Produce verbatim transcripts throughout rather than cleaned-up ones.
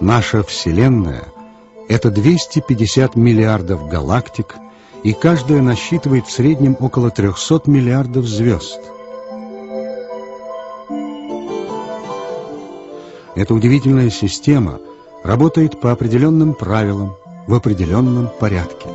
Наша Вселенная — это двести пятьдесят миллиардов галактик, и каждая насчитывает в среднем около трехсот миллиардов звезд. Эта удивительная система работает по определенным правилам, в определенном порядке.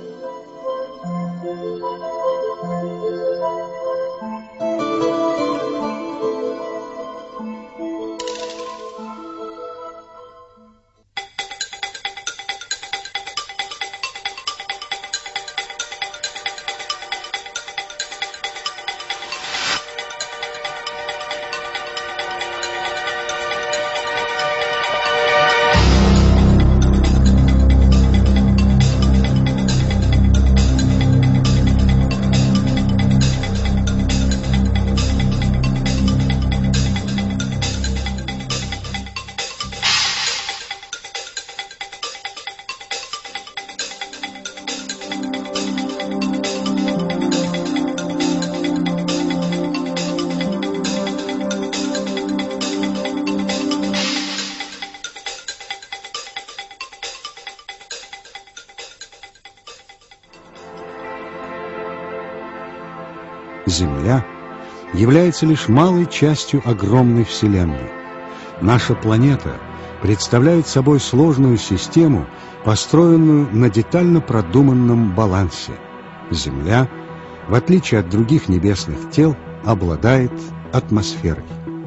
Земля является лишь малой частью огромной Вселенной. Наша планета представляет собой сложную систему, построенную на детально продуманном балансе. Земля, в отличие от других небесных тел, обладает атмосферой.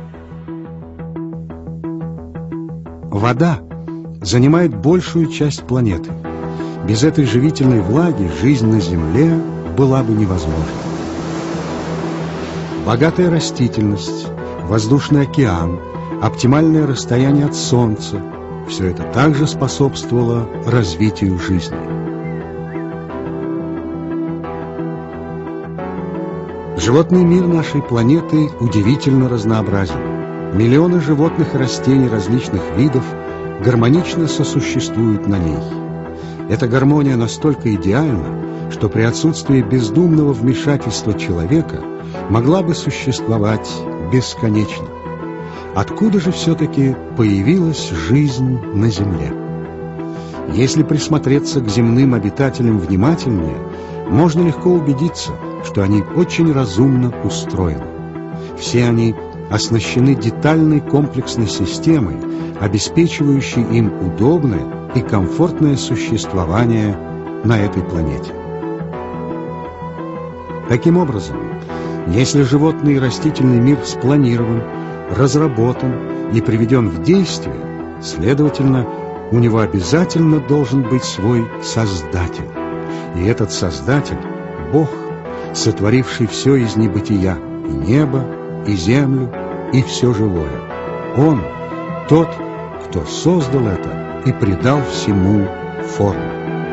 Вода занимает большую часть планеты. Без этой живительной влаги жизнь на Земле была бы невозможна. Богатая растительность, воздушный океан, оптимальное расстояние от Солнца – все это также способствовало развитию жизни. Животный мир нашей планеты удивительно разнообразен. Миллионы животных и растений различных видов гармонично сосуществуют на ней. Эта гармония настолько идеальна, что при отсутствии бездумного вмешательства человека могла бы существовать бесконечно. Откуда же все-таки появилась жизнь на Земле? Если присмотреться к земным обитателям внимательнее, можно легко убедиться, что они очень разумно устроены. Все они оснащены детальной комплексной системой, обеспечивающей им удобное и комфортное существование на этой планете. Таким образом, если животный и растительный мир спланирован, разработан и приведен в действие, следовательно, у него обязательно должен быть свой Создатель. И этот Создатель – Бог, сотворивший все из небытия, и небо, и землю, и все живое. Он – тот, кто создал это и придал всему форму.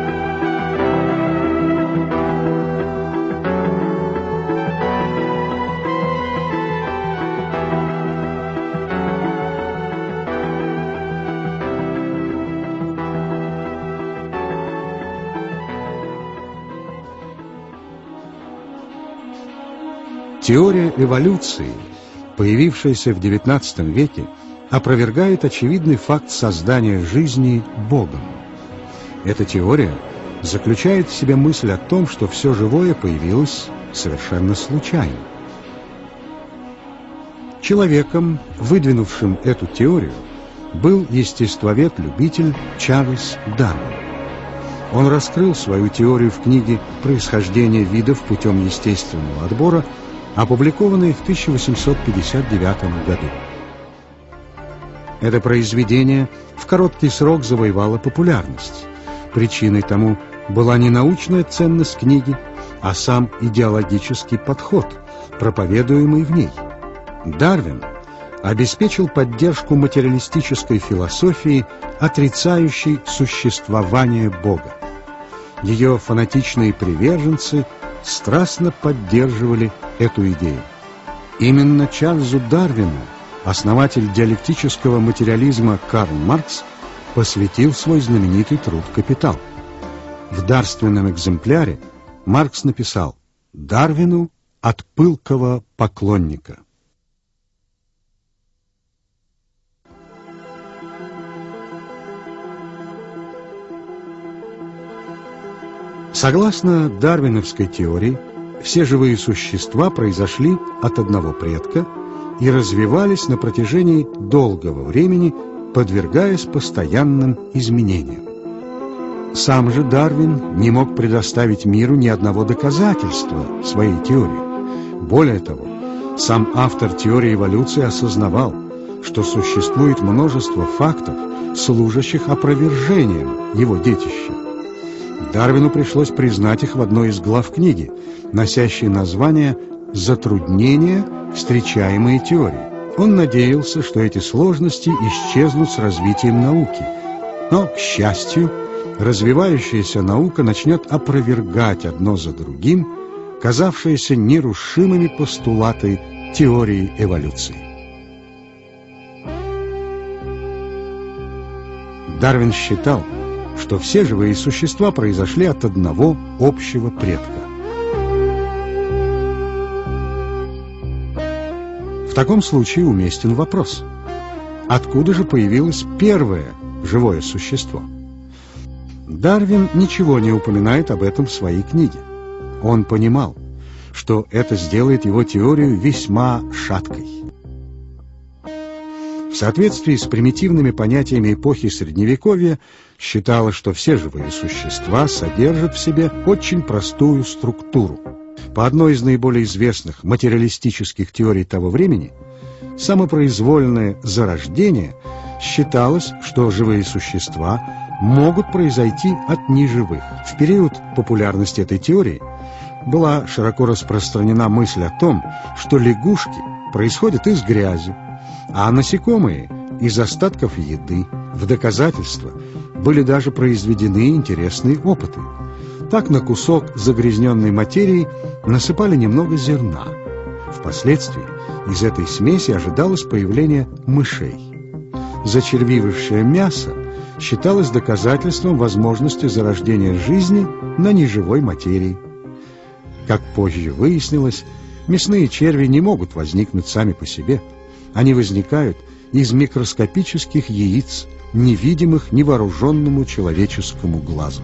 Теория эволюции, появившаяся в девятнадцатом веке, опровергает очевидный факт создания жизни Богом. Эта теория заключает в себе мысль о том, что все живое появилось совершенно случайно. Человеком, выдвинувшим эту теорию, был естествовед-любитель Чарльз Дарвин. Он раскрыл свою теорию в книге «Происхождение видов путем естественного отбора», опубликованной в тысяча восемьсот пятьдесят девятом году. Это произведение в короткий срок завоевало популярность. Причиной тому была не научная ценность книги, а сам идеологический подход, проповедуемый в ней. Дарвин обеспечил поддержку материалистической философии, отрицающей существование Бога. Ее фанатичные приверженцы страстно поддерживали эту идею. Именно Чарльзу Дарвину основатель диалектического материализма Карл Маркс посвятил свой знаменитый труд «Капитал». В дарственном экземпляре Маркс написал: «Дарвину от пылкого поклонника». Согласно дарвиновской теории, все живые существа произошли от одного предка и развивались на протяжении долгого времени, подвергаясь постоянным изменениям. Сам же Дарвин не мог предоставить миру ни одного доказательства своей теории. Более того, сам автор теории эволюции осознавал, что существует множество фактов, служащих опровержением его детища. Дарвину пришлось признать их в одной из глав книги, носящей название «Затруднения, встречаемые теорией». Он надеялся, что эти сложности исчезнут с развитием науки. Но, к счастью, развивающаяся наука начнет опровергать одно за другим казавшиеся нерушимыми постулаты теории эволюции. Дарвин считал, что все живые существа произошли от одного общего предка. В таком случае уместен вопрос: откуда же появилось первое живое существо? Дарвин ничего не упоминает об этом в своей книге. Он понимал, что это сделает его теорию весьма шаткой. В соответствии с примитивными понятиями эпохи Средневековья считалось, что все живые существа содержат в себе очень простую структуру. По одной из наиболее известных материалистических теорий того времени, самопроизвольное зарождение считалось, что живые существа могут произойти от неживых. В период популярности этой теории была широко распространена мысль о том, что лягушки происходят из грязи, а насекомые — из остатков еды. В доказательство были даже произведены интересные опыты. Так на кусок загрязненной материи насыпали немного зерна. Впоследствии из этой смеси ожидалось появление мышей. Зачервившее мясо считалось доказательством возможности зарождения жизни на неживой материи. Как позже выяснилось, мясные черви не могут возникнуть сами по себе. Они возникают из микроскопических яиц, невидимых невооруженному человеческому глазу.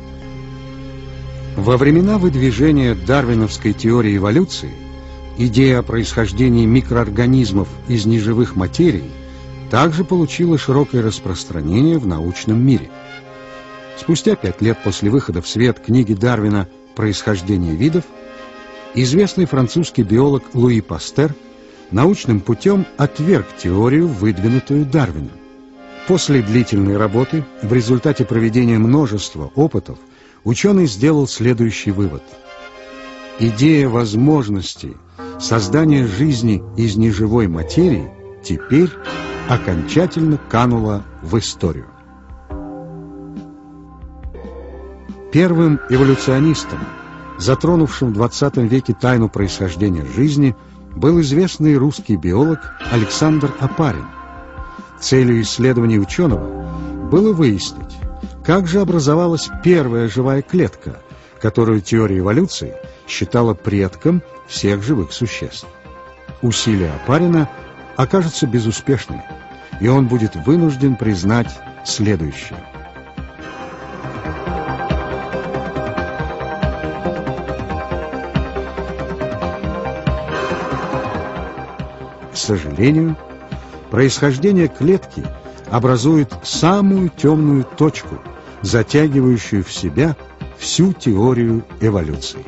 Во времена выдвижения дарвиновской теории эволюции идея о происхождении микроорганизмов из неживых материй также получила широкое распространение в научном мире. Спустя пять лет после выхода в свет книги Дарвина «Происхождение видов» известный французский биолог Луи Пастер научным путем отверг теорию, выдвинутую Дарвином. После длительной работы, в результате проведения множества опытов, ученый сделал следующий вывод. Идея возможности создания жизни из неживой материи теперь окончательно канула в историю. Первым эволюционистом, затронувшим в двадцатом веке тайну происхождения жизни, был известный русский биолог Александр Опарин. Целью исследований ученого было выяснить, как же образовалась первая живая клетка, которую теория эволюции считала предком всех живых существ. Усилия Опарина окажутся безуспешными, и он будет вынужден признать следующее. К сожалению, происхождение клетки образует самую темную точку, затягивающую в себя всю теорию эволюции.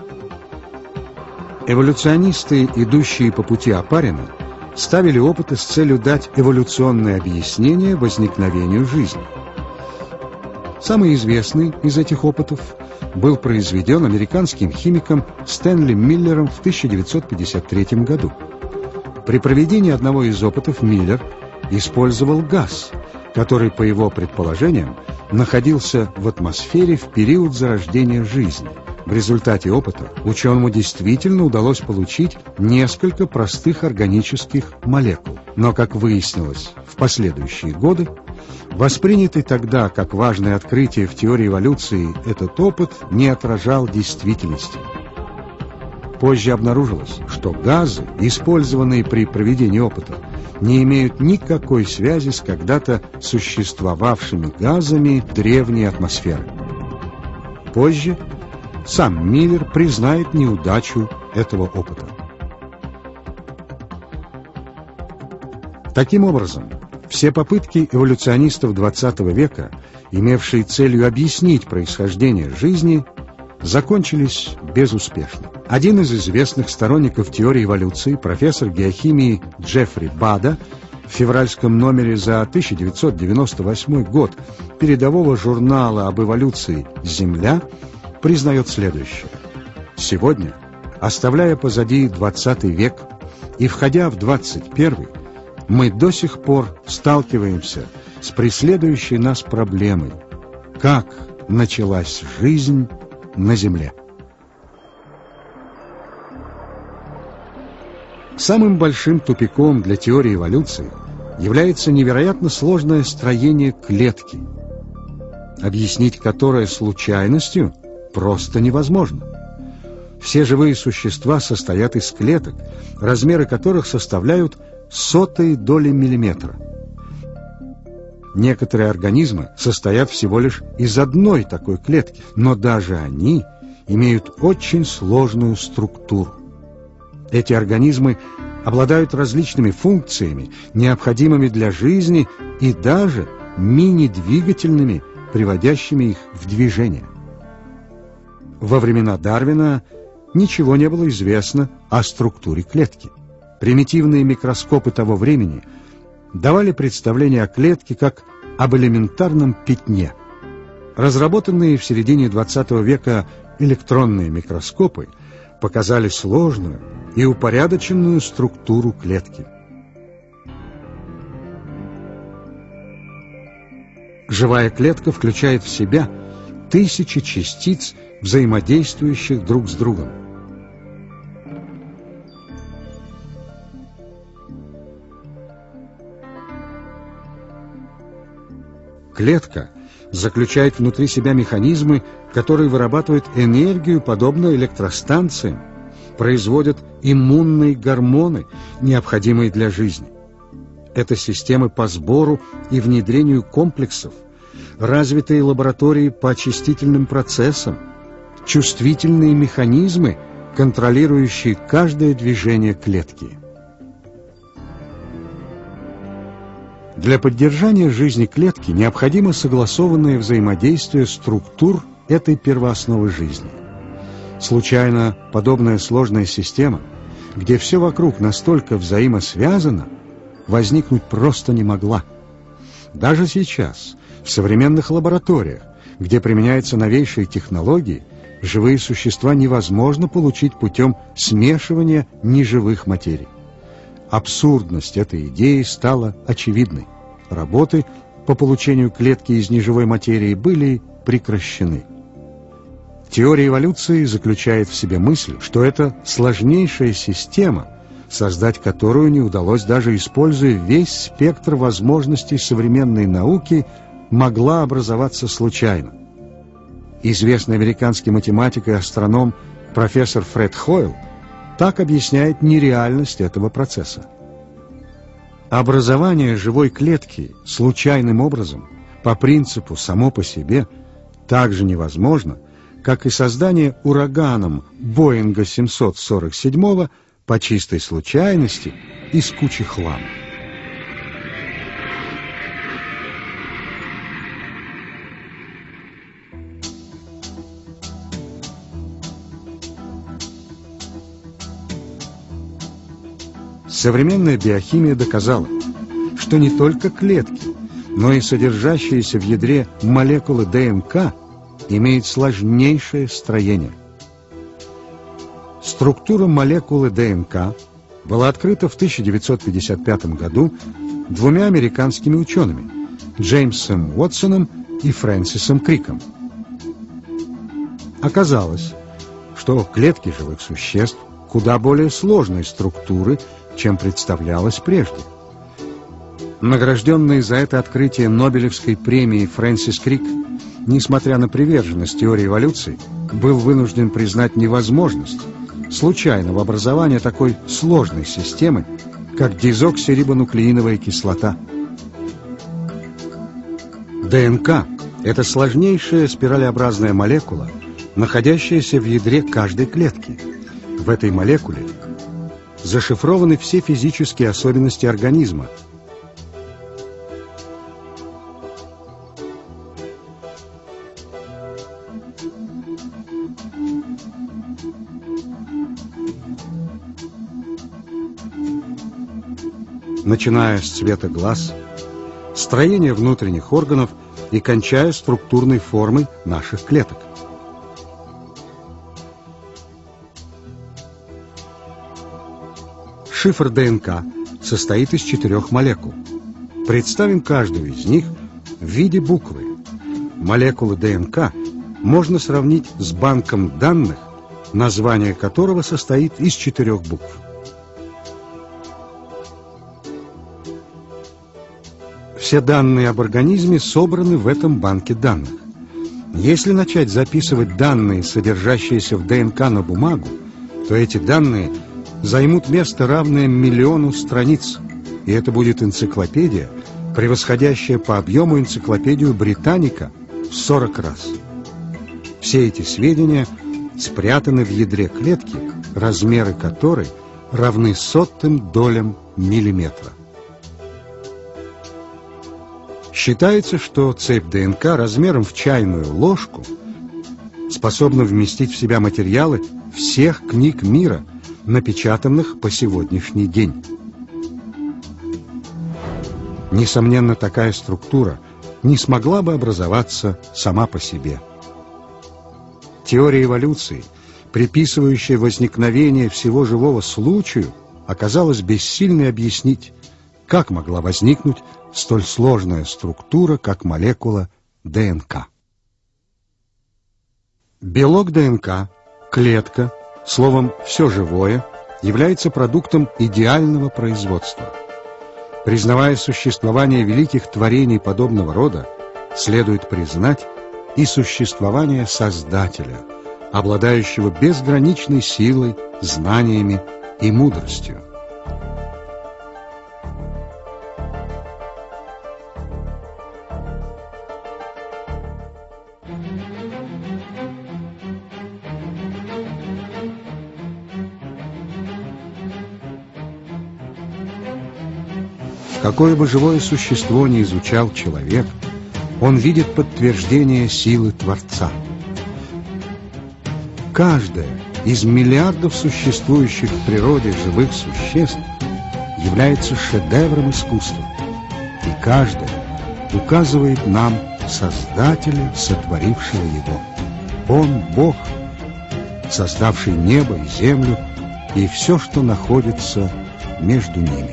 Эволюционисты, идущие по пути Опарина, ставили опыты с целью дать эволюционное объяснение возникновению жизни. Самый известный из этих опытов был произведен американским химиком Стэнли Миллером в тысяча девятьсот пятьдесят третьем году. При проведении одного из опытов Миллер использовал газ, который, по его предположениям, находился в атмосфере в период зарождения жизни. В результате опыта ученому действительно удалось получить несколько простых органических молекул. Но, как выяснилось в последующие годы, воспринятый тогда как важное открытие в теории эволюции, этот опыт не отражал действительности. Позже обнаружилось, что газы, использованные при проведении опыта, не имеют никакой связи с когда-то существовавшими газами древней атмосферы. позже сам Миллер признает неудачу этого опыта. Таким образом, все попытки эволюционистов двадцатого века, имевшие целью объяснить происхождение жизни, закончились безуспешно. Один из известных сторонников теории эволюции, профессор геохимии Джеффри Бада, в февральском номере за тысяча девятьсот девяносто восьмой год передового журнала об эволюции «Земля» признает следующее. Сегодня, оставляя позади двадцатый век и входя в двадцать первый, мы до сих пор сталкиваемся с преследующей нас проблемой: как началась жизнь на Земле. Самым большим тупиком для теории эволюции является невероятно сложное строение клетки, объяснить которое случайностью просто невозможно. Все живые существа состоят из клеток, размеры которых составляют сотые доли миллиметра. Некоторые организмы состоят всего лишь из одной такой клетки, но даже они имеют очень сложную структуру. Эти организмы обладают различными функциями, необходимыми для жизни, и даже мини-двигательными, приводящими их в движение. Во времена Дарвина ничего не было известно о структуре клетки. Примитивные микроскопы того времени давали представление о клетке как об элементарном пятне. Разработанные в середине двадцатого века электронные микроскопы показали сложную и упорядоченную структуру клетки. Живая клетка включает в себя тысячи частиц, взаимодействующих друг с другом. Клетка заключает внутри себя механизмы, которые вырабатывают энергию, подобно электростанциям, производят иммунные гормоны, необходимые для жизни. Это системы по сбору и внедрению комплексов, развитые лаборатории по очистительным процессам, чувствительные механизмы, контролирующие каждое движение клетки. Для поддержания жизни клетки необходимо согласованное взаимодействие структур этой первоосновы жизни. Случайно подобная сложная система, где все вокруг настолько взаимосвязано, возникнуть просто не могла. Даже сейчас, в современных лабораториях, где применяются новейшие технологии, живые существа невозможно получить путем смешивания неживых материй. Абсурдность этой идеи стала очевидной. Работы по получению клетки из неживой материи были прекращены. Теория эволюции заключает в себе мысль, что это сложнейшая система, создать которую не удалось даже используя весь спектр возможностей современной науки, могла образоваться случайно. Известный американский математик и астроном профессор Фред Хойл так объясняет нереальность этого процесса. Образование живой клетки случайным образом, по принципу само по себе, так же невозможно, как и создание ураганом Боинга семьсот сорок семь по чистой случайности из кучи хлама. Современная биохимия доказала, что не только клетки, но и содержащиеся в ядре молекулы ДНК имеют сложнейшее строение. Структура молекулы ДНК была открыта в тысяча девятьсот пятьдесят пятом году двумя американскими учеными – Джеймсом Уотсоном и Фрэнсисом Криком. Оказалось, что клетки живых существ куда более сложной структуры, чем представлялось прежде. Награжденный за это открытие Нобелевской премией Фрэнсис Крик, несмотря на приверженность теории эволюции, был вынужден признать невозможность случайного образования такой сложной системы, как дезоксирибонуклеиновая кислота. ДНК – это сложнейшая спиралеобразная молекула, находящаяся в ядре каждой клетки. В этой молекуле зашифрованы все физические особенности организма. Начиная с цвета глаз, строения внутренних органов и кончая структурной формой наших клеток. Шифр ДНК состоит из четырех молекул. Представим каждую из них в виде буквы. Молекулы ДНК можно сравнить с банком данных, название которого состоит из четырех букв. Все данные об организме собраны в этом банке данных. Если начать записывать данные, содержащиеся в ДНК, на бумагу, то эти данные займут место, равное миллиону страниц, и это будет энциклопедия, превосходящая по объему энциклопедию Британика в сорок раз. Все эти сведения спрятаны в ядре клетки, размеры которой равны сотым долям миллиметра. Считается, что цепь ДНК размером в чайную ложку способна вместить в себя материалы всех книг мира, напечатанных по сегодняшний день. Несомненно, такая структура не смогла бы образоваться сама по себе. Теория эволюции, приписывающая возникновение всего живого случаю, оказалась бессильной объяснить, как могла возникнуть столь сложная структура, как молекула ДНК. Белок ДНК, клетка, словом, все живое, является продуктом идеального производства. Признавая существование великих творений подобного рода, следует признать и существование Создателя, обладающего безграничной силой, знаниями и мудростью. Какое бы живое существо ни изучал человек, он видит подтверждение силы Творца. Каждое из миллиардов существующих в природе живых существ является шедевром искусства, и каждое указывает нам Создателя, сотворившего его. Он — Бог, создавший небо и землю и все, что находится между ними.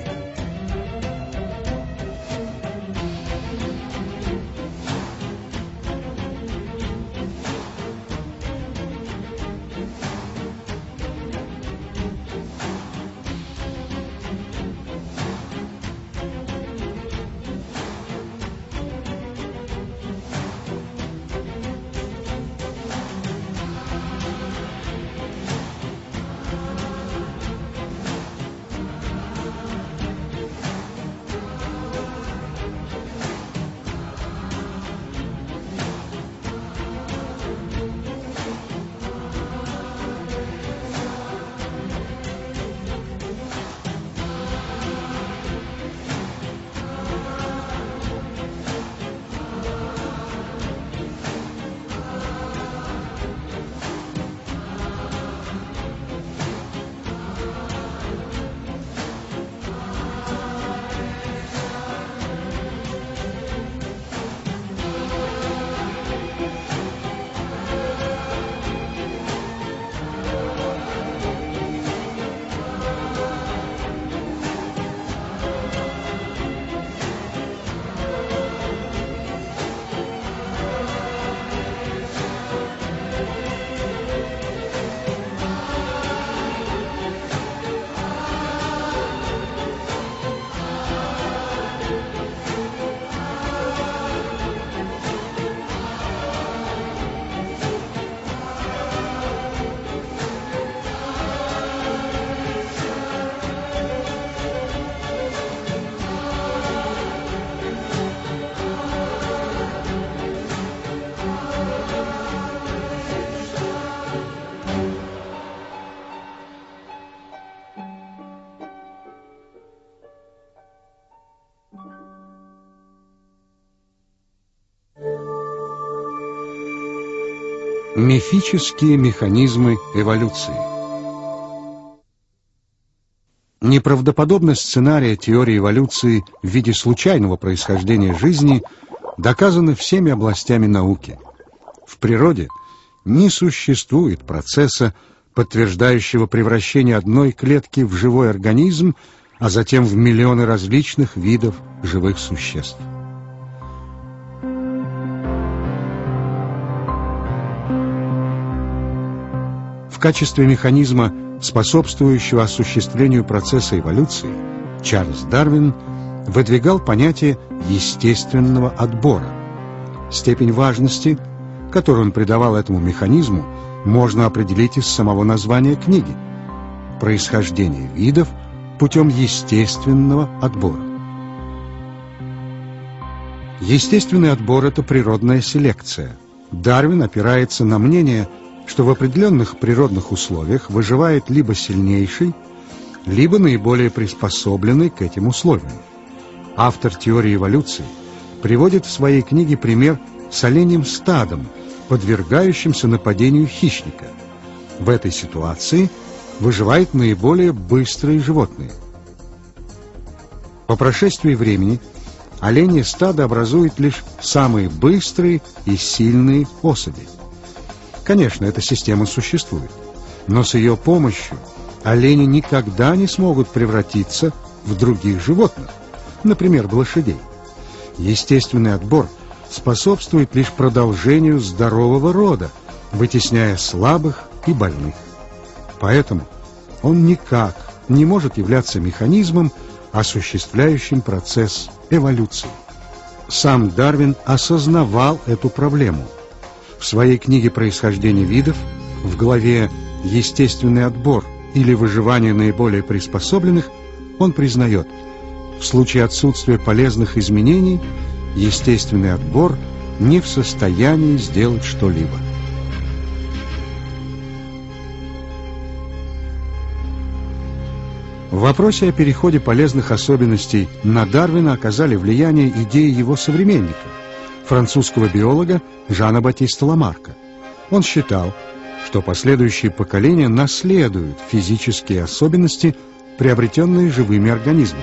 Мифические механизмы эволюции. Неправдоподобность сценария теории эволюции в виде случайного происхождения жизни доказана всеми областями науки. В природе не существует процесса, подтверждающего превращение одной клетки в живой организм, а затем в миллионы различных видов живых существ. В качестве механизма, способствующего осуществлению процесса эволюции, Чарльз Дарвин выдвигал понятие естественного отбора. Степень важности, которую он придавал этому механизму, можно определить из самого названия книги «Происхождение видов путем естественного отбора». Естественный отбор – это природная селекция. Дарвин опирается на мнение, что в определенных природных условиях выживает либо сильнейший, либо наиболее приспособленный к этим условиям. Автор теории эволюции приводит в своей книге пример с оленьим стадом, подвергающимся нападению хищника. В этой ситуации выживают наиболее быстрые животные. По прошествии времени оленье стадо образует лишь самые быстрые и сильные особи. Конечно, эта система существует, но с ее помощью олени никогда не смогут превратиться в других животных, например, в лошадей. Естественный отбор способствует лишь продолжению здорового рода, вытесняя слабых и больных. Поэтому он никак не может являться механизмом, осуществляющим процесс эволюции. Сам Дарвин осознавал эту проблему. В своей книге «Происхождение видов» в главе «Естественный отбор» или «Выживание наиболее приспособленных» он признает, в случае отсутствия полезных изменений естественный отбор не в состоянии сделать что-либо. В вопросе о переходе полезных особенностей на Дарвина оказали влияние идеи его современника, французского биолога Жана Батиста Ламарка. Он считал, что последующие поколения наследуют физические особенности, приобретенные живыми организмами.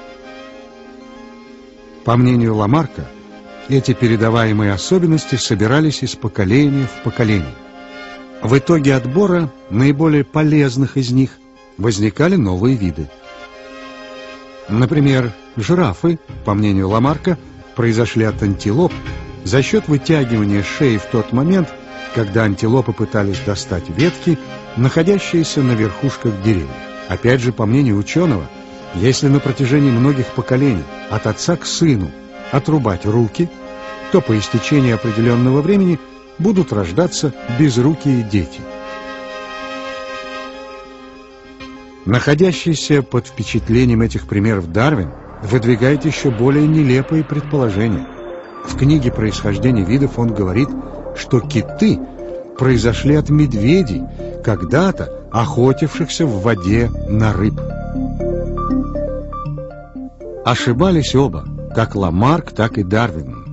По мнению Ламарка, эти передаваемые особенности собирались из поколения в поколение. В итоге отбора наиболее полезных из них возникали новые виды. Например, жирафы, по мнению Ламарка, произошли от антилоп за счет вытягивания шеи в тот момент, когда антилопы пытались достать ветки, находящиеся на верхушках деревьев. Опять же, по мнению ученого, если на протяжении многих поколений от отца к сыну отрубать руки, то по истечении определенного времени будут рождаться безрукие дети. Находящийся под впечатлением этих примеров Дарвин выдвигает еще более нелепые предположения. В книге «Происхождение видов» он говорит, что киты произошли от медведей, когда-то охотившихся в воде на рыб. Ошибались оба, как Ламарк, так и Дарвин.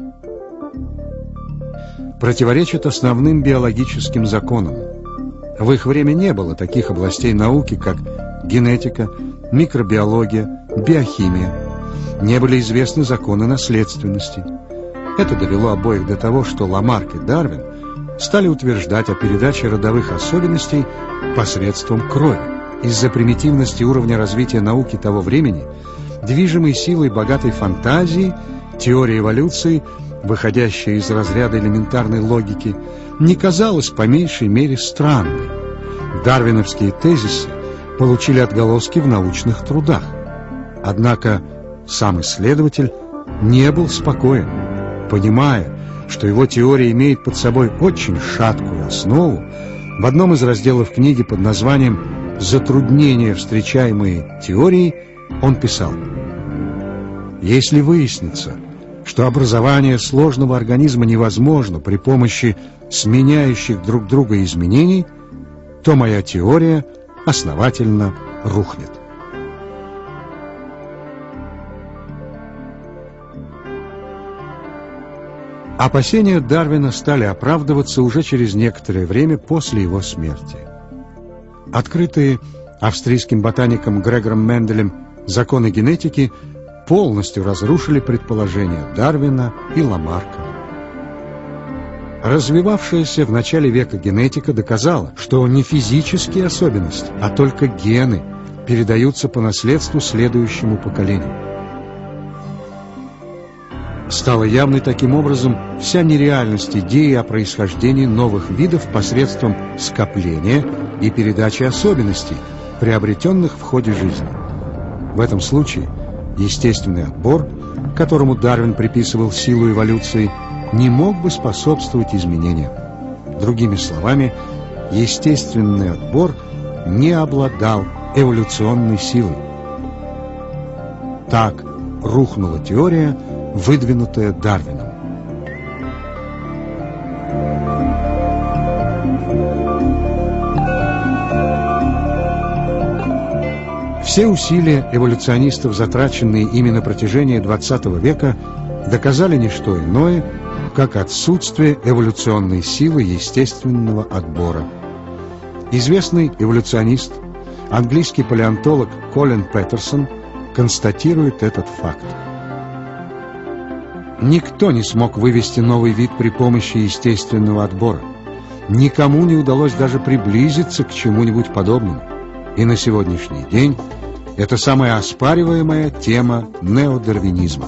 Противоречат основным биологическим законам. В их время не было таких областей науки, как генетика, микробиология, биохимия. Не были известны законы наследственности. Это довело обоих до того, что Ламарк и Дарвин стали утверждать о передаче родовых особенностей посредством крови. Из-за примитивности уровня развития науки того времени, движимой силой богатой фантазии, теория эволюции, выходящая из разряда элементарной логики, не казалась по меньшей мере странной. Дарвиновские тезисы получили отголоски в научных трудах. Однако сам исследователь не был спокоен, понимая, что его теория имеет под собой очень шаткую основу. В одном из разделов книги под названием «Затруднения, встречаемые теорией» он писал: «Если выяснится, что образование сложного организма невозможно при помощи сменяющих друг друга изменений, то моя теория основательно рухнет». Опасения Дарвина стали оправдываться уже через некоторое время после его смерти. Открытые австрийским ботаником Грегором Менделем законы генетики полностью разрушили предположения Дарвина и Ламарка. Развивавшаяся в начале века генетика доказала, что не физические особенности, а только гены передаются по наследству следующему поколению. Стала явной таким образом вся нереальность идеи о происхождении новых видов посредством скопления и передачи особенностей, приобретенных в ходе жизни. В этом случае естественный отбор, которому Дарвин приписывал силу эволюции, не мог бы способствовать изменениям. Другими словами, естественный отбор не обладал эволюционной силой. Так рухнула теория, выдвинутая Дарвином. Все усилия эволюционистов, затраченные ими на протяжении двадцатого века, доказали не что иное, как отсутствие эволюционной силы естественного отбора. Известный эволюционист, английский палеонтолог Колин Петерсон констатирует этот факт. Никто не смог вывести новый вид при помощи естественного отбора. Никому не удалось даже приблизиться к чему-нибудь подобному. И на сегодняшний день это самая оспариваемая тема неодарвинизма.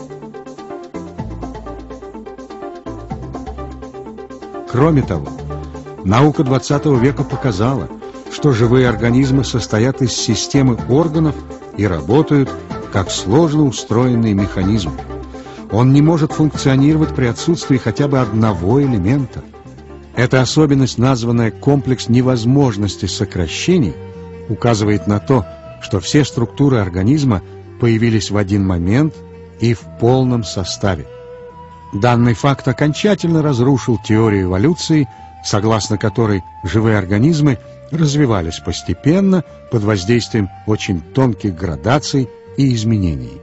Кроме того, наука двадцатого века показала, что живые организмы состоят из системы органов и работают как сложно устроенный механизм. Он не может функционировать при отсутствии хотя бы одного элемента. Эта особенность, названная комплекс невозможности сокращений, указывает на то, что все структуры организма появились в один момент и в полном составе. Данный факт окончательно разрушил теорию эволюции, согласно которой живые организмы развивались постепенно под воздействием очень тонких градаций и изменений.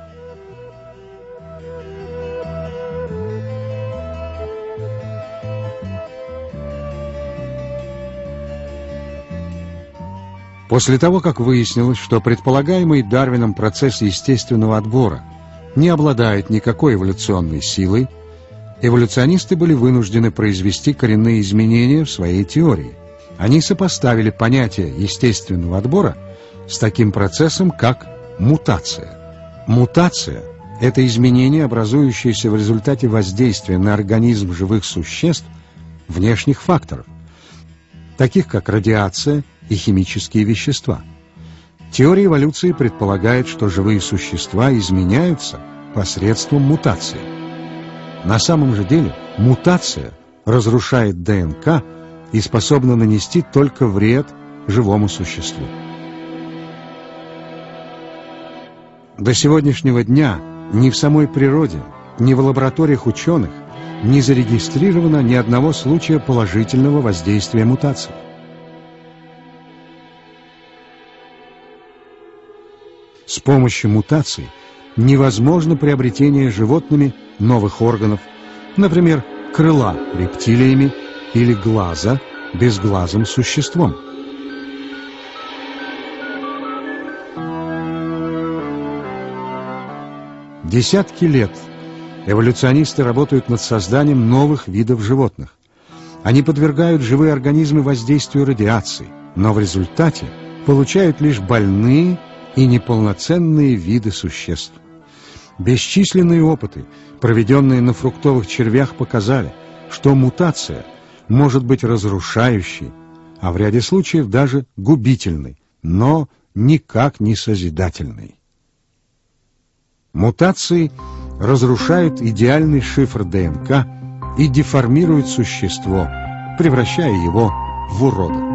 После того, как выяснилось, что предполагаемый Дарвином процесс естественного отбора не обладает никакой эволюционной силой, эволюционисты были вынуждены произвести коренные изменения в своей теории. Они сопоставили понятие естественного отбора с таким процессом, как мутация. Мутация – это изменение, образующееся в результате воздействия на организм живых существ внешних факторов, таких как радиация и химические вещества. Теория эволюции предполагает, что живые существа изменяются посредством мутации. На самом же деле мутация разрушает ДНК и способна нанести только вред живому существу. До сегодняшнего дня ни в самой природе, ни в лабораториях ученых не зарегистрировано ни одного случая положительного воздействия мутаций. С помощью мутаций невозможно приобретение животными новых органов, например, крыла рептилиями или глаза безглазым существом. Десятки лет эволюционисты работают над созданием новых видов животных. Они подвергают живые организмы воздействию радиации, но в результате получают лишь больные и неполноценные виды существ. Бесчисленные опыты, проведенные на фруктовых червях, показали, что мутация может быть разрушающей, а в ряде случаев даже губительной, но никак не созидательной. Мутации разрушают идеальный шифр ДНК и деформируют существо, превращая его в урода.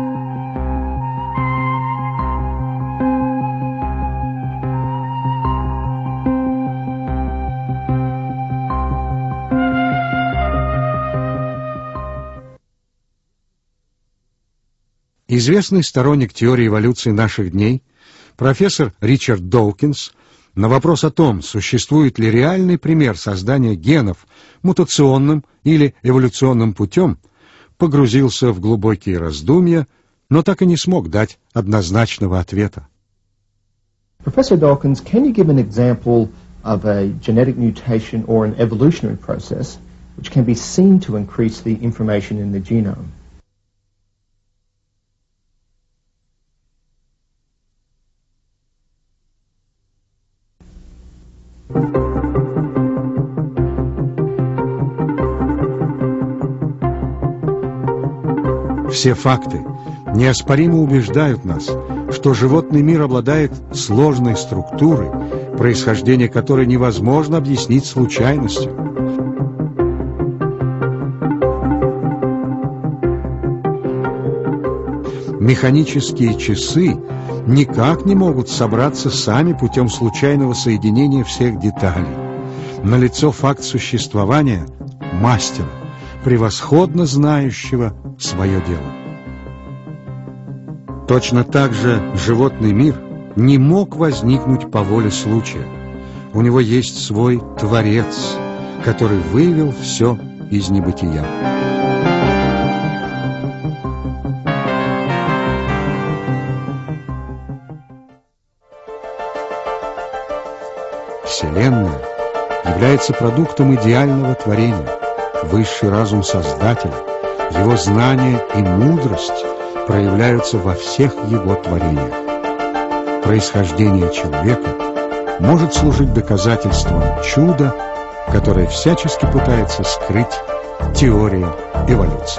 Известный сторонник теории эволюции наших дней, профессор Ричард Доукинс, На вопрос о том, существует ли реальный пример создания генов мутационным или эволюционным путем, погрузился в глубокие раздумья, но так и не смог дать однозначного ответа. Professor Dawkins, can you give an example of a genetic mutation or an evolutionary process which can be seen to increase the information in the genome? Все факты неоспоримо убеждают нас, что животный мир обладает сложной структурой, происхождение которой невозможно объяснить случайностью. Механические часы никак не могут собраться сами путем случайного соединения всех деталей. Налицо факт существования мастера, превосходно знающего свое дело. Точно так же животный мир не мог возникнуть по воле случая. У него есть свой Творец, который вывел все из небытия. Вселенная является продуктом идеального творения. Высший разум Создателя, его знание и мудрость проявляются во всех его творениях. Происхождение человека может служить доказательством чуда, которое всячески пытается скрыть теория эволюции.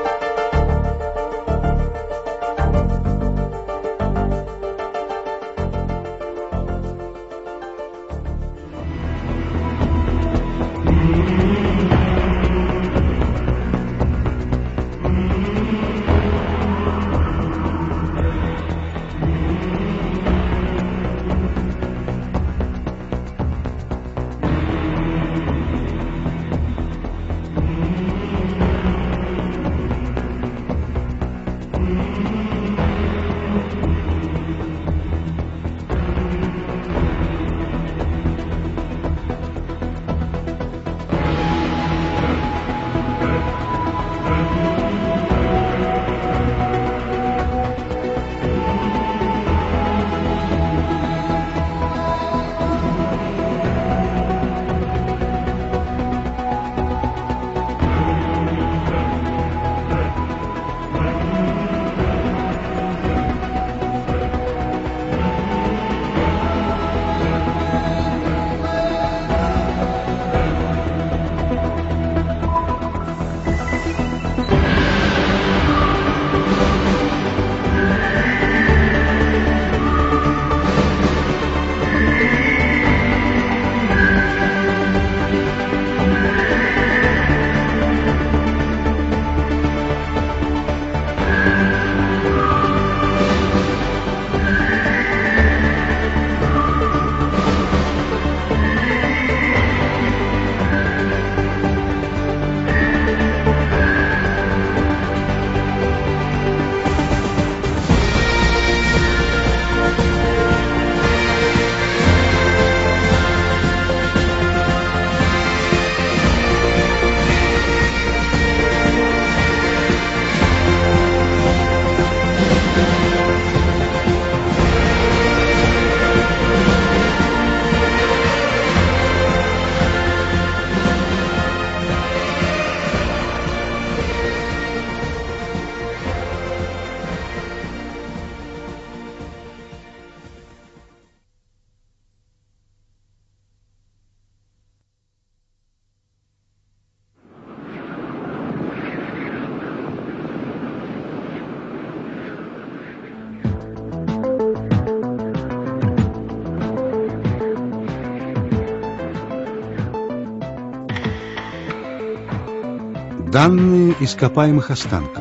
Данные ископаемых останков.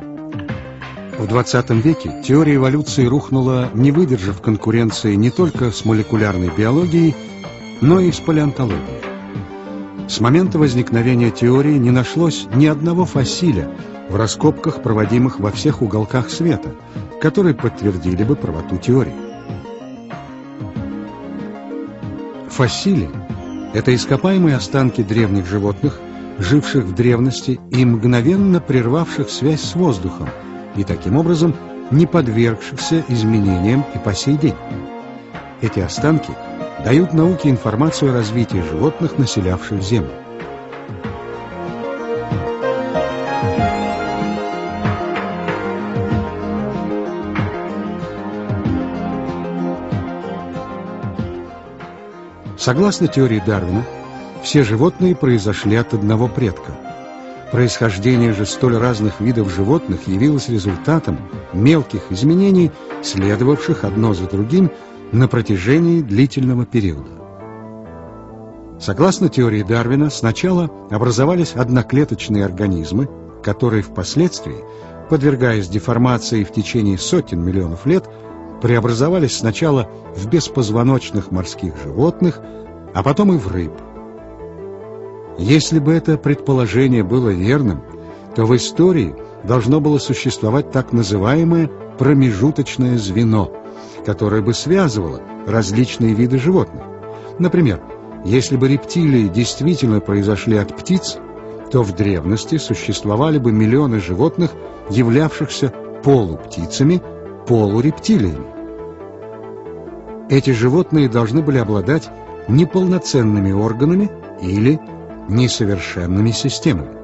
В двадцатом веке теория эволюции рухнула, не выдержав конкуренции не только с молекулярной биологией, но и с палеонтологией. С момента возникновения теории не нашлось ни одного фасиля в раскопках, проводимых во всех уголках света, которые подтвердили бы правоту теории. Фасили – это ископаемые останки древних животных, живших в древности и мгновенно прервавших связь с воздухом, и таким образом не подвергшихся изменениям и по сей день. Эти останки дают науке информацию о развитии животных, населявших Землю. Согласно теории Дарвина, все животные произошли от одного предка. Происхождение же столь разных видов животных явилось результатом мелких изменений, следовавших одно за другим на протяжении длительного периода. Согласно теории Дарвина, сначала образовались одноклеточные организмы, которые впоследствии, подвергаясь деформации в течение сотен миллионов лет, преобразовались сначала в беспозвоночных морских животных, а потом и в рыб. Если бы это предположение было верным, то в истории должно было существовать так называемое промежуточное звено, которое бы связывало различные виды животных. Например, если бы рептилии действительно произошли от птиц, то в древности существовали бы миллионы животных, являвшихся полуптицами, полурептилиями. Эти животные должны были обладать неполноценными органами или несовершенными системами.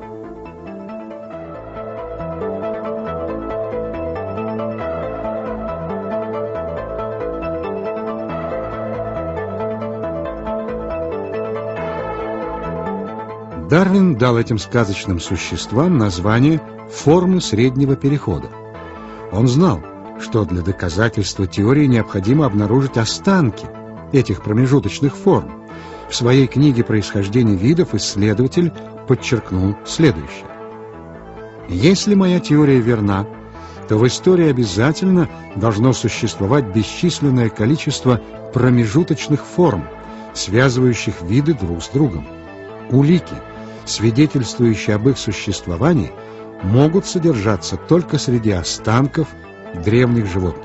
Дарвин дал этим сказочным существам название «формы среднего перехода». Он знал, что для доказательства теории необходимо обнаружить останки этих промежуточных форм. В своей книге «Происхождение видов» исследователь подчеркнул следующее. Если моя теория верна, то в истории обязательно должно существовать бесчисленное количество промежуточных форм, связывающих виды друг с другом. Улики, свидетельствующие об их существовании, могут содержаться только среди останков древних животных.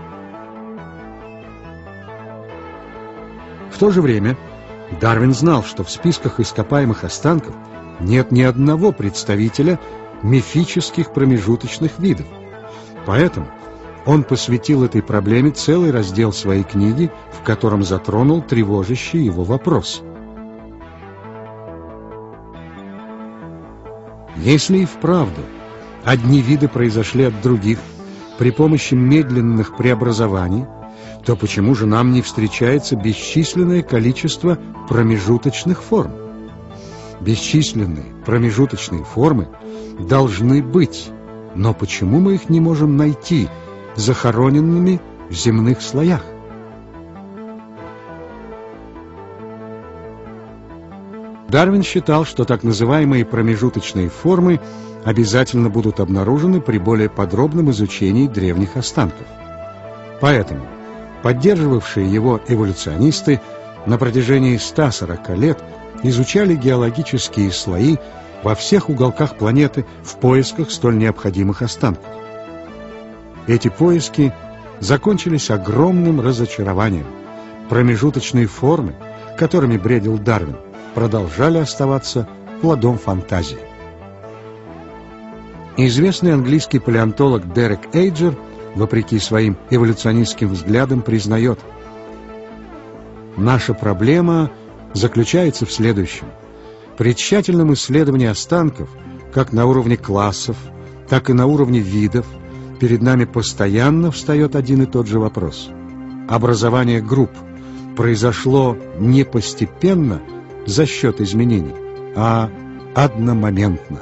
В то же время Дарвин знал, что в списках ископаемых останков нет ни одного представителя мифических промежуточных видов. Поэтому он посвятил этой проблеме целый раздел своей книги, в котором затронул тревожащий его вопрос. Если и вправду одни виды произошли от других при помощи медленных преобразований, то почему же нам не встречается бесчисленное количество промежуточных форм? Бесчисленные промежуточные формы должны быть, но почему мы их не можем найти захороненными в земных слоях? Дарвин считал, что так называемые промежуточные формы обязательно будут обнаружены при более подробном изучении древних останков. Поэтому поддерживавшие его эволюционисты на протяжении ста сорока лет изучали геологические слои во всех уголках планеты в поисках столь необходимых останков. Эти поиски закончились огромным разочарованием. Промежуточные формы, которыми бредил Дарвин, продолжали оставаться плодом фантазии. Известный английский палеонтолог Дерек Эйджер, вопреки своим эволюционистским взглядам, признает: наша проблема заключается в следующем. При тщательном исследовании останков, как на уровне классов, так и на уровне видов, перед нами постоянно встает один и тот же вопрос. Образование групп произошло не постепенно за счет изменений, а одномоментно.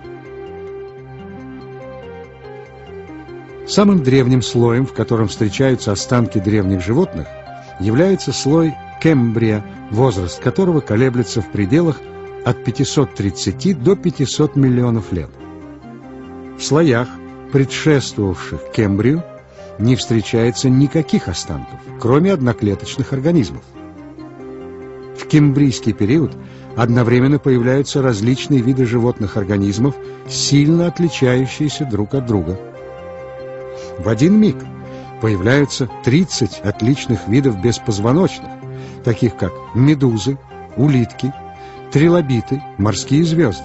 Самым древним слоем, в котором встречаются останки древних животных, является слой Кембрия, возраст которого колеблется в пределах от пятисот тридцати до пятисот миллионов лет. В слоях, предшествовавших Кембрию, не встречается никаких останков, кроме одноклеточных организмов. В кембрийский период одновременно появляются различные виды животных организмов, сильно отличающиеся друг от друга. В один миг появляются тридцать отличных видов беспозвоночных, таких как медузы, улитки, трилобиты, морские звезды.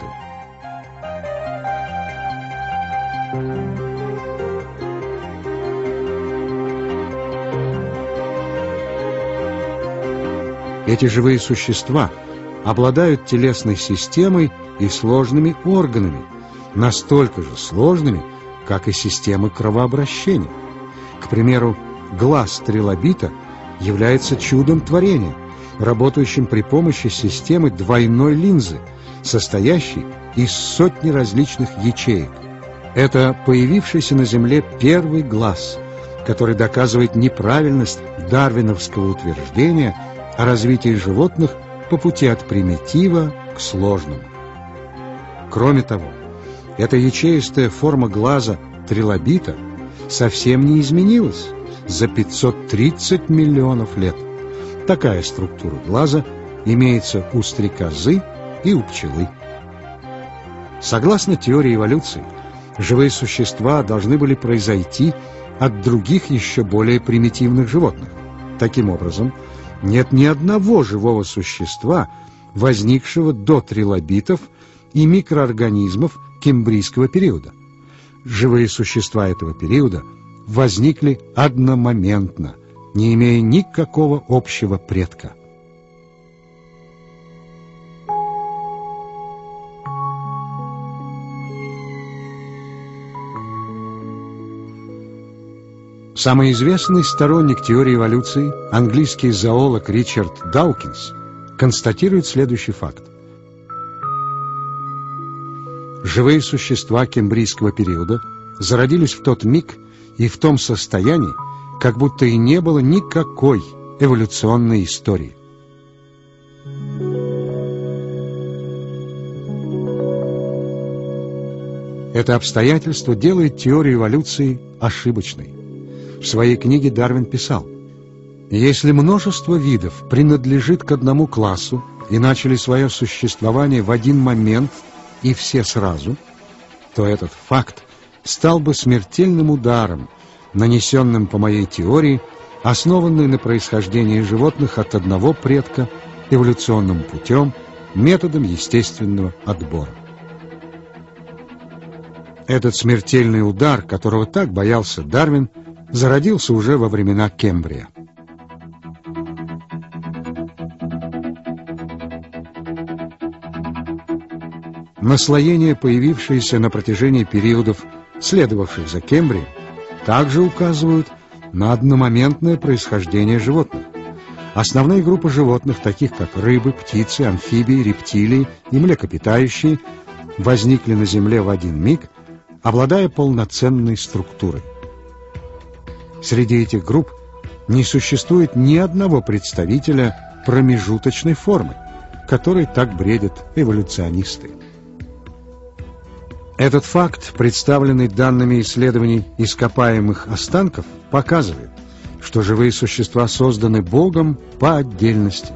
Эти живые существа обладают телесной системой и сложными органами, настолько же сложными, как и системы кровообращения. К примеру, глаз трилобита является чудом творения, работающим при помощи системы двойной линзы, состоящей из сотни различных ячеек. Это появившийся на Земле первый глаз, который доказывает неправильность дарвиновского утверждения о развитии животных по пути от примитива к сложному. Кроме того, эта ячеистая форма глаза трилобита совсем не изменилась за пятьсот тридцать миллионов лет. Такая структура глаза имеется у стрекозы и у пчелы. Согласно теории эволюции, живые существа должны были произойти от других еще более примитивных животных. Таким образом, нет ни одного живого существа, возникшего до трилобитов и микроорганизмов кембрийского периода. Живые существа этого периода возникли одномоментно, не имея никакого общего предка. Самый известный сторонник теории эволюции, английский зоолог Ричард Даукинс, констатирует следующий факт. Живые существа кембрийского периода зародились в тот миг и в том состоянии, как будто и не было никакой эволюционной истории. Это обстоятельство делает теорию эволюции ошибочной. В своей книге Дарвин писал: «Если множество видов принадлежит к одному классу и начали свое существование в один момент и все сразу, то этот факт стал бы смертельным ударом, нанесенным по моей теории, основанной на происхождении животных от одного предка эволюционным путем, методом естественного отбора». Этот смертельный удар, которого так боялся Дарвин, зародился уже во времена Кембрия. Наслоения, появившиеся на протяжении периодов, следовавших за Кембрием, также указывают на одномоментное происхождение животных. Основные группы животных, таких как рыбы, птицы, амфибии, рептилии и млекопитающие, возникли на Земле в один миг, обладая полноценной структурой. Среди этих групп не существует ни одного представителя промежуточной формы, которой так бредят эволюционисты. Этот факт, представленный данными исследований ископаемых останков, показывает, что живые существа созданы Богом по отдельности.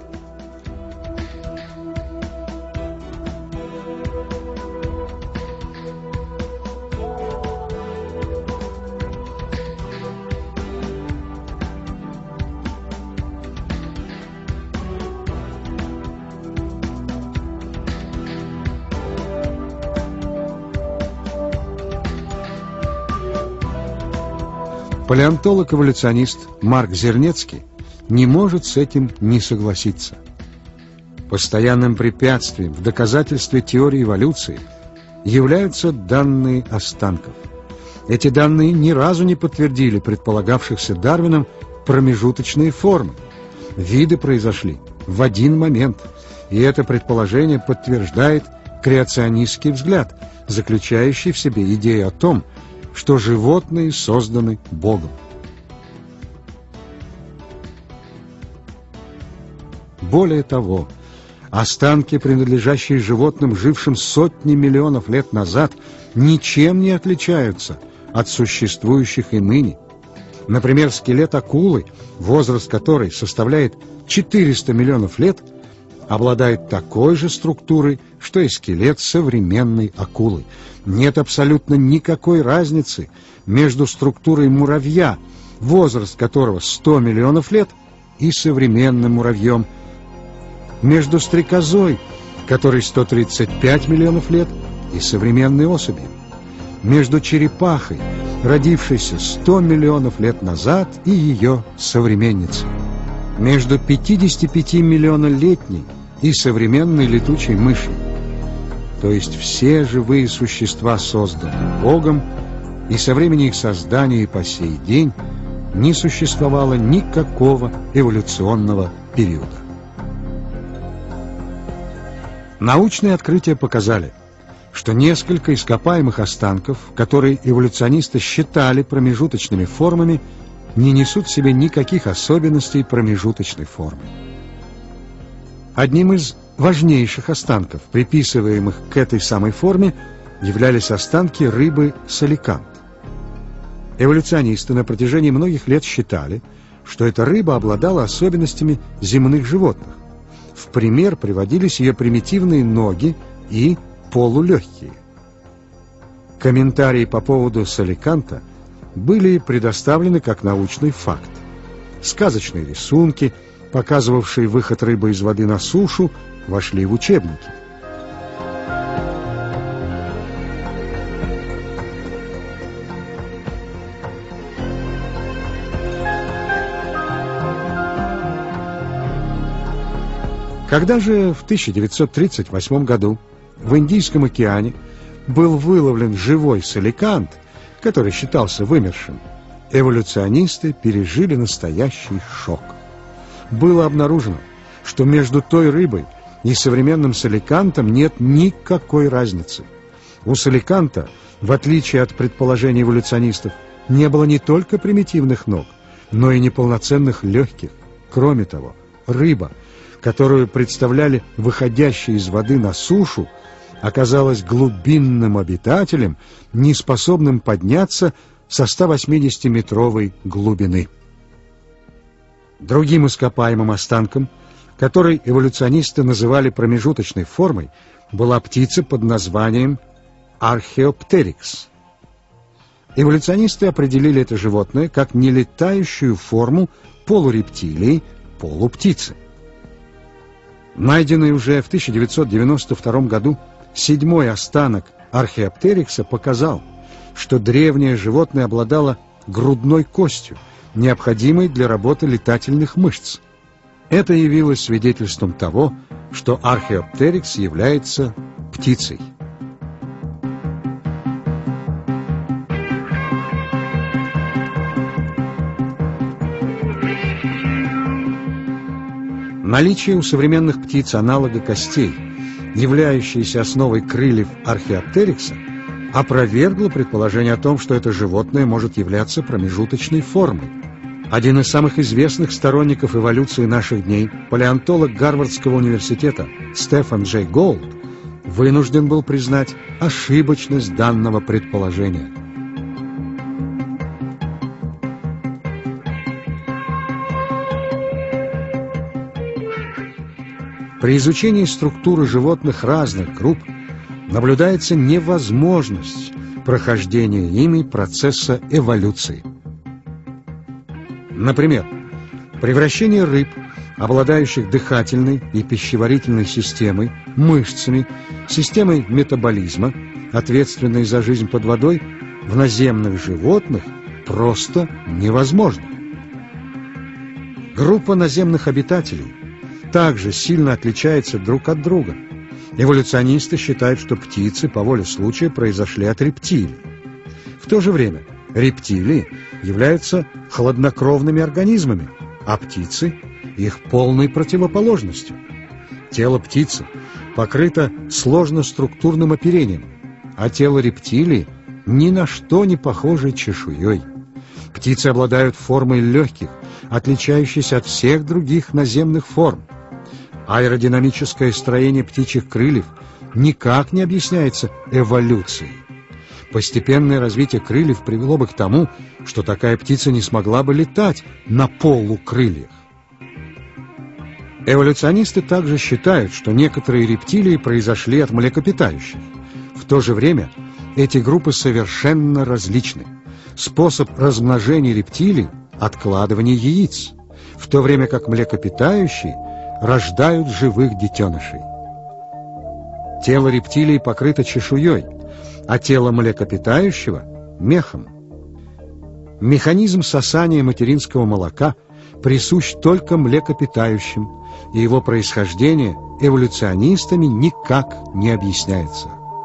Палеонтолог-эволюционист Марк Зернецкий не может с этим не согласиться. Постоянным препятствием в доказательстве теории эволюции являются данные останков. Эти данные ни разу не подтвердили предполагавшихся Дарвином промежуточные формы. Виды произошли в один момент, и это предположение подтверждает креационистский взгляд, заключающий в себе идею о том, что животные созданы Богом. Более того, останки, принадлежащие животным, жившим сотни миллионов лет назад, ничем не отличаются от существующих и ныне. Например, скелет акулы, возраст которой составляет четыреста миллионов лет, обладает такой же структурой, что и скелет современной акулы. Нет абсолютно никакой разницы между структурой муравья, возраст которого сто миллионов лет, и современным муравьем, между стрекозой, которой сто тридцать пять миллионов лет, и современной особью, между черепахой, родившейся сто миллионов лет назад, и ее современницей, между пятидесятипятимиллионолетней и современной летучей мышью. То есть все живые существа созданы Богом, и со времени их создания и по сей день не существовало никакого эволюционного периода. Научные открытия показали, что несколько ископаемых останков, которые эволюционисты считали промежуточными формами, не несут в себе никаких особенностей промежуточной формы. Одним из важнейших останков, приписываемых к этой самой форме, являлись останки рыбы соликант. Эволюционисты на протяжении многих лет считали, что эта рыба обладала особенностями земных животных. В пример приводились ее примитивные ноги и полулегкие. Комментарии по поводу соликанта были предоставлены как научный факт. Сказочные рисунки, показывавшие выход рыбы из воды на сушу, вошли в учебники. Когда же в тысяча девятьсот тридцать восьмом году в Индийском океане был выловлен живой соликант, который считался вымершим, эволюционисты пережили настоящий шок. Было обнаружено, что между той рыбой и современным соликантом нет никакой разницы. У соликанта, в отличие от предположений эволюционистов, не было не только примитивных ног, но и неполноценных легких. Кроме того, рыба, которую представляли выходящие из воды на сушу, оказалась глубинным обитателем, не способным подняться со ста восьмидесятиметровой глубины. Другим ископаемым останком, который эволюционисты называли промежуточной формой, была птица под названием Archaeopteryx. Эволюционисты определили это животное как нелетающую форму полурептилии, полуптицы. Найденный уже в тысяча девятьсот девяносто втором году седьмой останок археоптерикса показал, что древнее животное обладало грудной костью, необходимой для работы летательных мышц. Это явилось свидетельством того, что археоптерикс является птицей. Наличие у современных птиц аналога костей, являющейся основой крыльев археоптерикса, опровергло предположение о том, что это животное может являться промежуточной формой. Один из самых известных сторонников эволюции наших дней, палеонтолог Гарвардского университета Стефан Джей Голд, вынужден был признать ошибочность данного предположения. При изучении структуры животных разных групп наблюдается невозможность прохождения ими процесса эволюции. Например, превращение рыб, обладающих дыхательной и пищеварительной системой, мышцами, системой метаболизма, ответственной за жизнь под водой, в наземных животных просто невозможно. Группа наземных обитателей также сильно отличается друг от друга. Эволюционисты считают, что птицы по воле случая произошли от рептилий. В то же время рептилии являются хладнокровными организмами, а птицы – их полной противоположностью. Тело птицы покрыто сложноструктурным оперением, а тело рептилии ни на что не похоже чешуей. Птицы обладают формой легких, отличающейся от всех других наземных форм. Аэродинамическое строение птичьих крыльев никак не объясняется эволюцией. Постепенное развитие крыльев привело бы к тому, что такая птица не смогла бы летать на полукрыльях. Эволюционисты также считают, что некоторые рептилии произошли от млекопитающих. В то же время эти группы совершенно различны. Способ размножения рептилий – откладывание яиц. в то время как млекопитающие рождают живых детенышей. Тело рептилий покрыто чешуей, а тело млекопитающего – мехом. Механизм сосания материнского молока присущ только млекопитающим, и его происхождение эволюционистами никак не объясняется.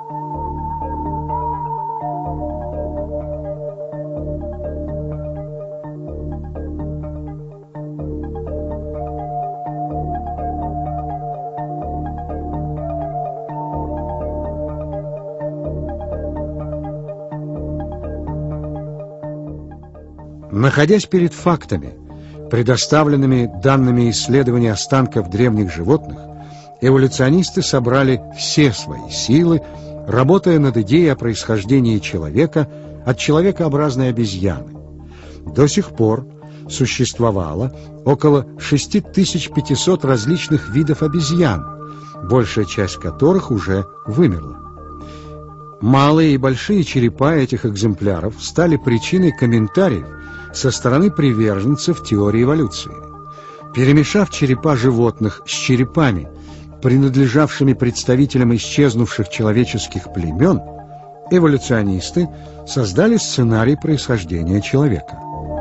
Находясь перед фактами, предоставленными данными исследования останков древних животных, эволюционисты собрали все свои силы, работая над идеей о происхождении человека от человекообразной обезьяны. До сих пор существовало около шесть тысяч пятьсот различных видов обезьян, большая часть которых уже вымерла. Малые и большие черепа этих экземпляров стали причиной комментариев со стороны приверженцев теории эволюции. Перемешав черепа животных с черепами, принадлежавшими представителям исчезнувших человеческих племен, эволюционисты создали сценарий происхождения человека.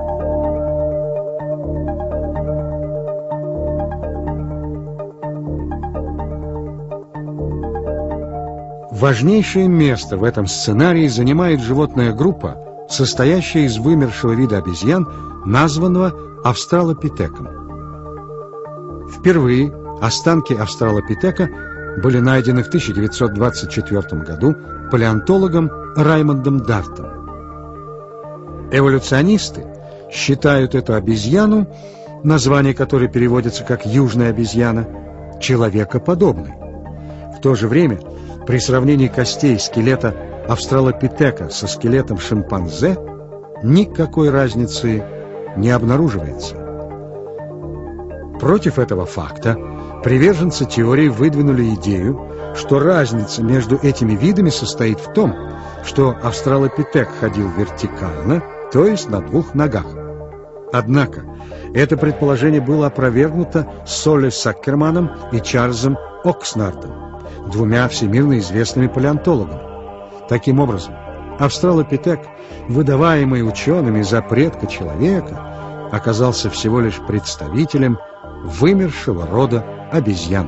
Важнейшее место в этом сценарии занимает животная группа, состоящая из вымершего вида обезьян, названного австралопитеком. Впервые останки австралопитека были найдены в тысяча девятьсот двадцать четвёртом году палеонтологом Раймондом Дартом. Эволюционисты считают эту обезьяну, название которой переводится как «южная обезьяна», человекоподобной. В то же время при сравнении костей скелета австралопитека со скелетом шимпанзе никакой разницы не обнаруживается. Против этого факта приверженцы теории выдвинули идею, что разница между этими видами состоит в том, что австралопитек ходил вертикально, то есть на двух ногах. Однако это предположение было опровергнуто Солли Саккерманом и Чарльзом Окснардом, двумя всемирно известными палеонтологами. Таким образом, австралопитек, выдаваемый учеными за предка человека, оказался всего лишь представителем вымершего рода обезьян.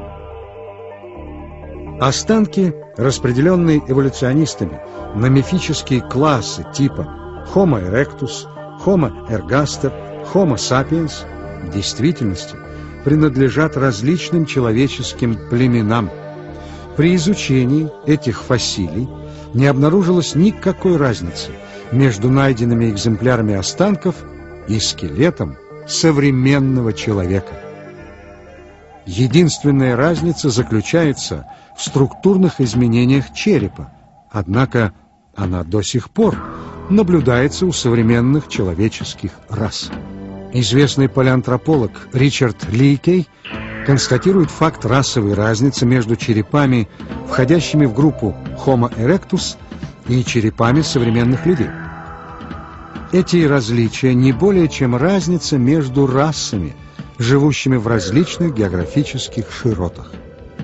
Останки, распределенные эволюционистами на мифические классы типа Homo erectus, Homo ergaster, Homo sapiens, в действительности принадлежат различным человеческим племенам. При изучении этих фасилий не обнаружилось никакой разницы между найденными экземплярами останков и скелетом современного человека. Единственная разница заключается в структурных изменениях черепа, однако она до сих пор наблюдается у современных человеческих рас. Известный палеантрополог Ричард Ликей констатирует факт расовой разницы между черепами, входящими в группу Homo erectus, и черепами современных людей. Эти различия не более чем разница между расами, живущими в различных географических широтах.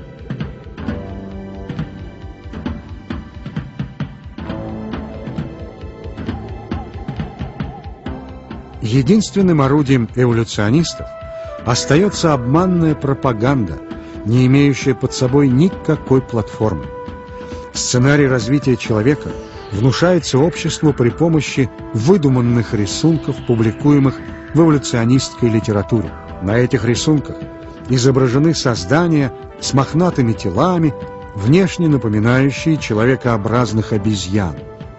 Единственным орудием эволюционистов остается обманная пропаганда, не имеющая под собой никакой платформы. Сценарий развития человека внушается обществу при помощи выдуманных рисунков, публикуемых в эволюционистской литературе. На этих рисунках изображены создания с мохнатыми телами, внешне напоминающие человекообразных обезьян.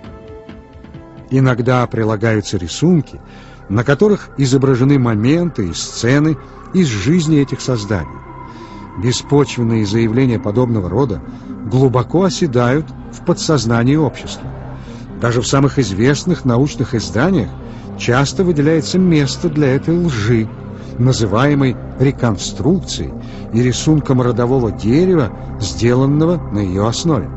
Иногда прилагаются рисунки, на которых изображены моменты и сцены из жизни этих созданий. Беспочвенные заявления подобного рода глубоко оседают в подсознании общества. Даже в самых известных научных изданиях часто выделяется место для этой лжи, называемой реконструкцией и рисунком родового дерева, сделанного на ее основе.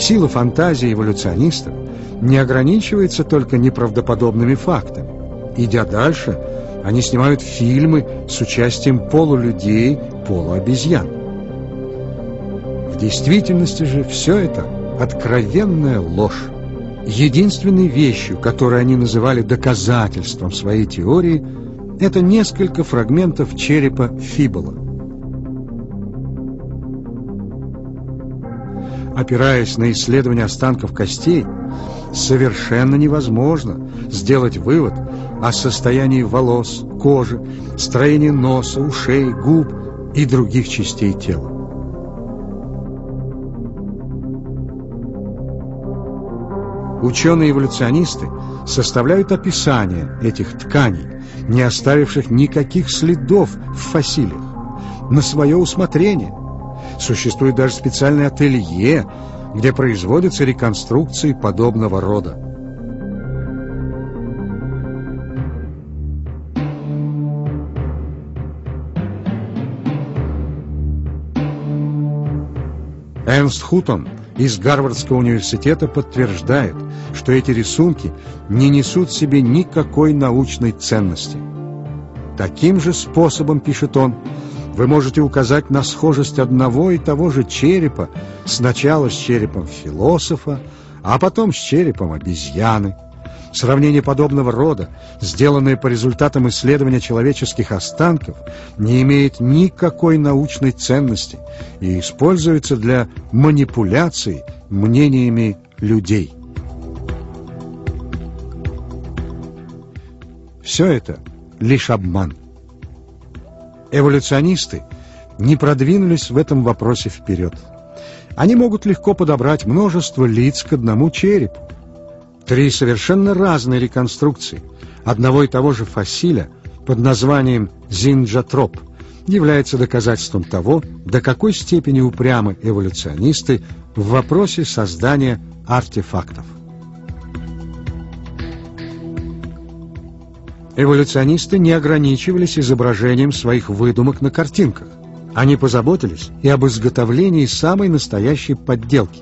Сила фантазии эволюционистов не ограничивается только неправдоподобными фактами. Идя дальше, они снимают фильмы с участием полулюдей, полуобезьян. В действительности же все это откровенная ложь. Единственной вещью, которую они называли доказательством своей теории, это несколько фрагментов черепа Фибола. Опираясь на исследование останков костей, совершенно невозможно сделать вывод о состоянии волос, кожи, строении носа, ушей, губ и других частей тела. Ученые-эволюционисты составляют описание этих тканей, не оставивших никаких следов в фасилиях, на свое усмотрение. Существует даже специальное ателье, где производятся реконструкции подобного рода. Эрнст Хутон из Гарвардского университета подтверждает, что эти рисунки не несут в себе никакой научной ценности. Таким же способом, пишет он, вы можете указать на схожесть одного и того же черепа сначала с черепом философа, а потом с черепом обезьяны. Сравнение подобного рода, сделанное по результатам исследования человеческих останков, не имеет никакой научной ценности и используется для манипуляций мнениями людей. Все это лишь обман. Эволюционисты не продвинулись в этом вопросе вперед. Они могут легко подобрать множество лиц к одному черепу. Три совершенно разные реконструкции одного и того же фасиля под названием зинджатроп является доказательством того, до какой степени упрямы эволюционисты в вопросе создания артефактов. Эволюционисты не ограничивались изображением своих выдумок на картинках. Они позаботились и об изготовлении самой настоящей подделки.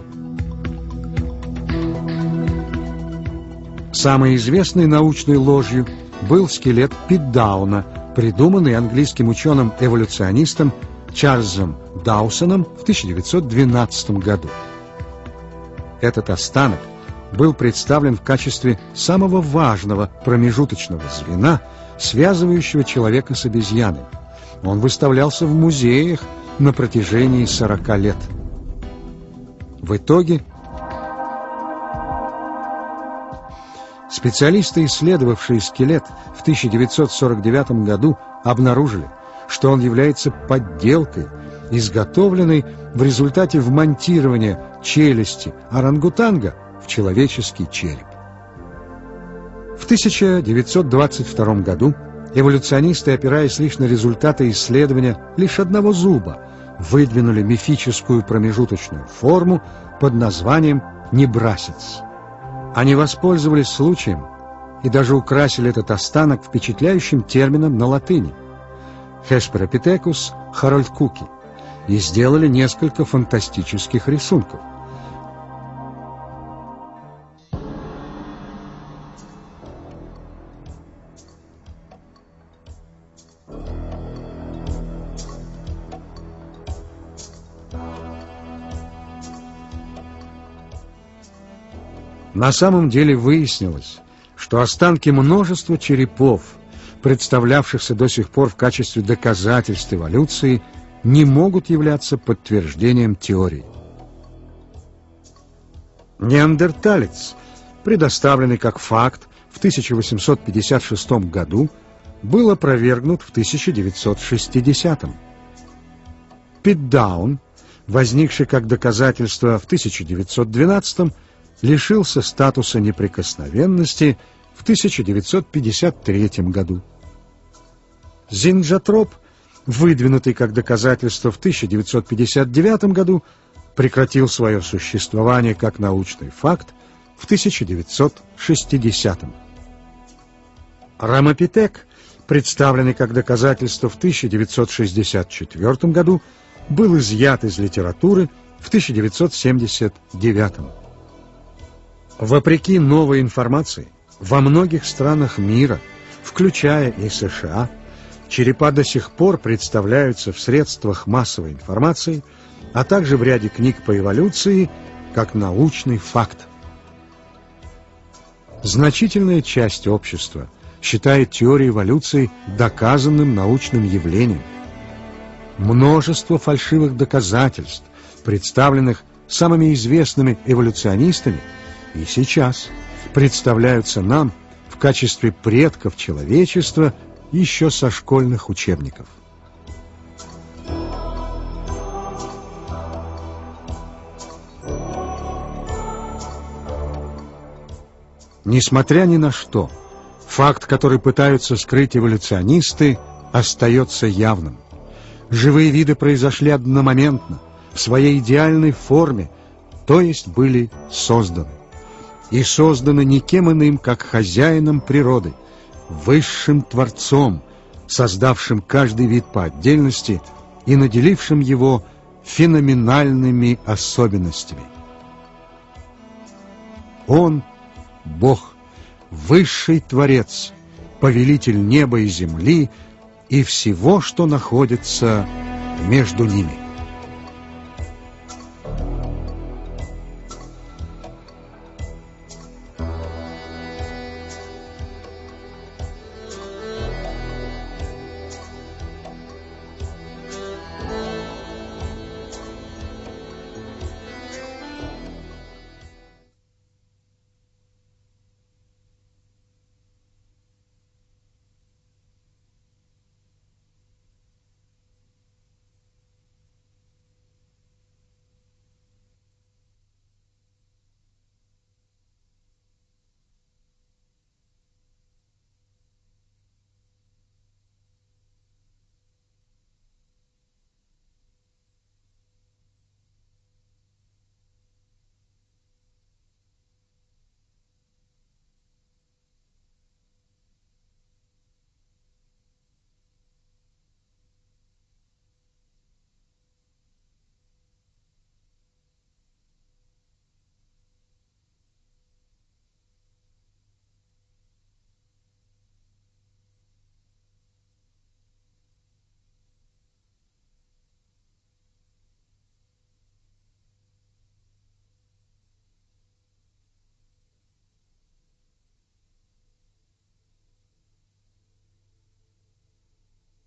Самой известной научной ложью был скелет Питтдауна, придуманный английским ученым-эволюционистом Чарльзом Даусоном в тысяча девятьсот двенадцатом году. Этот останок был представлен в качестве самого важного промежуточного звена, связывающего человека с обезьяной. Он выставлялся в музеях на протяжении сорока лет. В итоге специалисты, исследовавшие скелет в тысяча девятьсот сорок девятом году, обнаружили, что он является подделкой, изготовленной в результате вмонтирования челюсти орангутанга в человеческий череп. В тысяча девятьсот двадцать втором году эволюционисты, опираясь лишь на результаты исследования лишь одного зуба, выдвинули мифическую промежуточную форму под названием небрасец. Они воспользовались случаем и даже украсили этот останок впечатляющим термином на латыни «Hesperopithecus haroldthuki» и сделали несколько фантастических рисунков. На самом деле выяснилось, что останки множества черепов, представлявшихся до сих пор в качестве доказательств эволюции, не могут являться подтверждением теории. Неандерталец, предоставленный как факт в тысяча восемьсот пятьдесят шестом году, был опровергнут в тысяча девятьсот шестидесятом. Питтдаун, возникший как доказательство в тысяча девятьсот двенадцатом, лишился статуса неприкосновенности в тысяча девятьсот пятьдесят третьем году. Зинджатроп, выдвинутый как доказательство в тысяча девятьсот пятьдесят девятом году, прекратил свое существование как научный факт в тысяча девятьсот шестидесятом. Рамапитек, представленный как доказательство в тысяча девятьсот шестьдесят четвёртом году, был изъят из литературы в тысяча девятьсот семьдесят девятом. Вопреки новой информации, во многих странах мира, включая и США, черепа до сих пор представляются в средствах массовой информации, а также в ряде книг по эволюции, как научный факт. Значительная часть общества считает теорию эволюции доказанным научным явлением. Множество фальшивых доказательств, представленных самыми известными эволюционистами, и сейчас представляются нам в качестве предков человечества еще со школьных учебников. Несмотря ни на что, факт, который пытаются скрыть эволюционисты, остается явным. Живые виды произошли одномоментно, в своей идеальной форме, то есть были созданы. И созданы никем иным, как хозяином природы, высшим Творцом, создавшим каждый вид по отдельности и наделившим его феноменальными особенностями. Он — Бог, высший Творец, повелитель неба и земли и всего, что находится между ними.